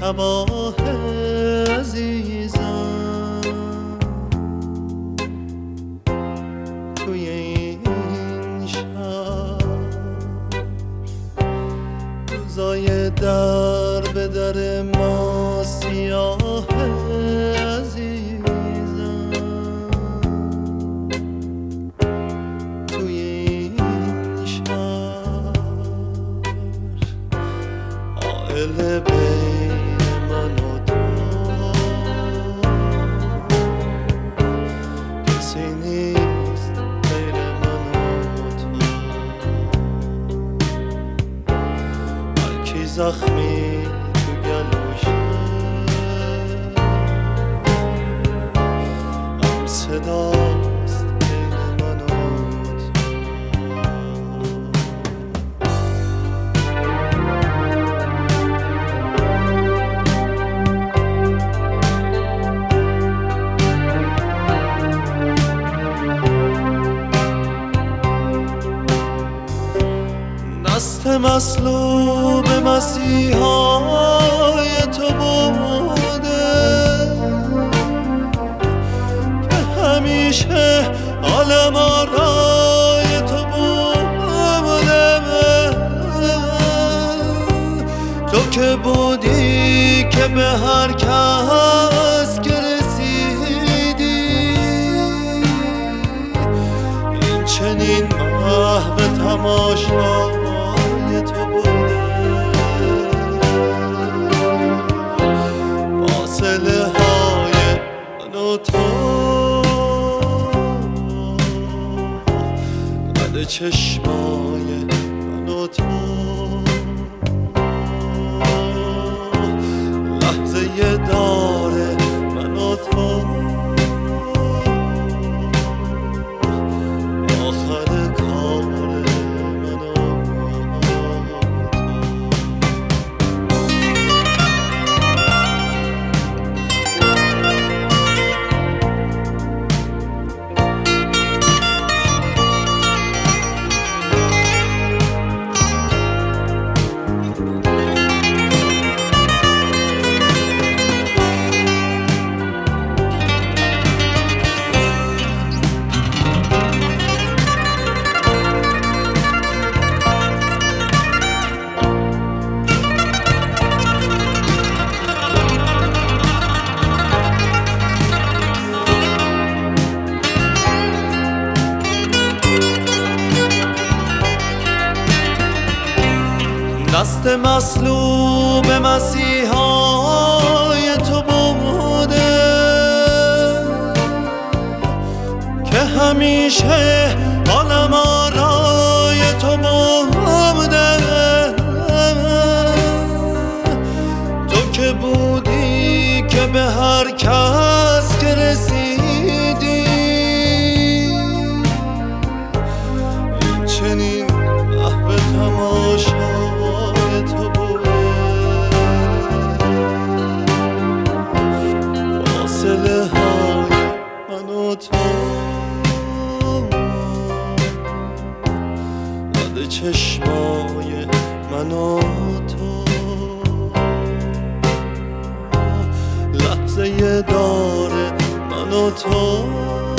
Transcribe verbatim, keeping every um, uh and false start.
تباه عزیزم توی این شهر، روزای در به در ما سیاه عزیزم توی این شهر، عائله بین من و تو کسی نیست غیر من و تو. هر کی زخمی تو گلوشه هم صداست بین من و تو. دست مصلوب مسیحای تو بوده که همیشه عالم آرای تو بوده. تو که بودی که به هر کس که رسیدی این چنین محو تماشا تو بوده. فاصله های من و تو قد چشمای من و تو لحظه داره من و تو آخر کاره. دست مصلوب مسیحای تو بوده که همیشه عالم آرای تو بوده. تو که بودی که به هر کس که رسیدی این چنین محو تماشا تو بوده. فاصله های من و تو قد چشمای من و تو لحظه داره من و تو